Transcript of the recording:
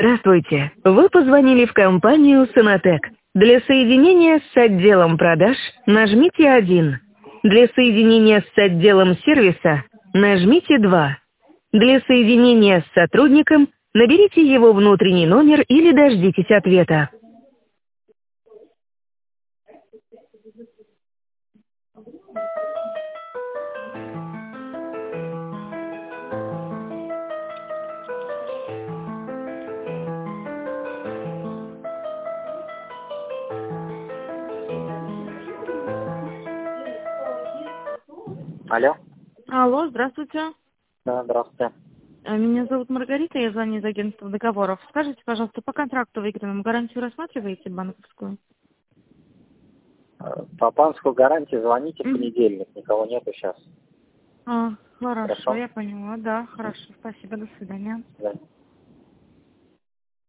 Здравствуйте. Вы позвонили в компанию «Сонатек». Для соединения с отделом продаж нажмите 1. Для соединения с отделом сервиса нажмите 2. Для соединения с сотрудником наберите его внутренний номер или дождитесь ответа. Алло. Алло, здравствуйте. Да, здравствуйте. Меня зовут Маргарита, я звоню из агентства договоров. Скажите, пожалуйста, по контракту выигранному гарантию рассматриваете банковскую? По банковской гарантии звоните в понедельник, никого нету сейчас. Хорошо, Хорошо? я поняла. Да, хорошо, спасибо, до свидания. Да.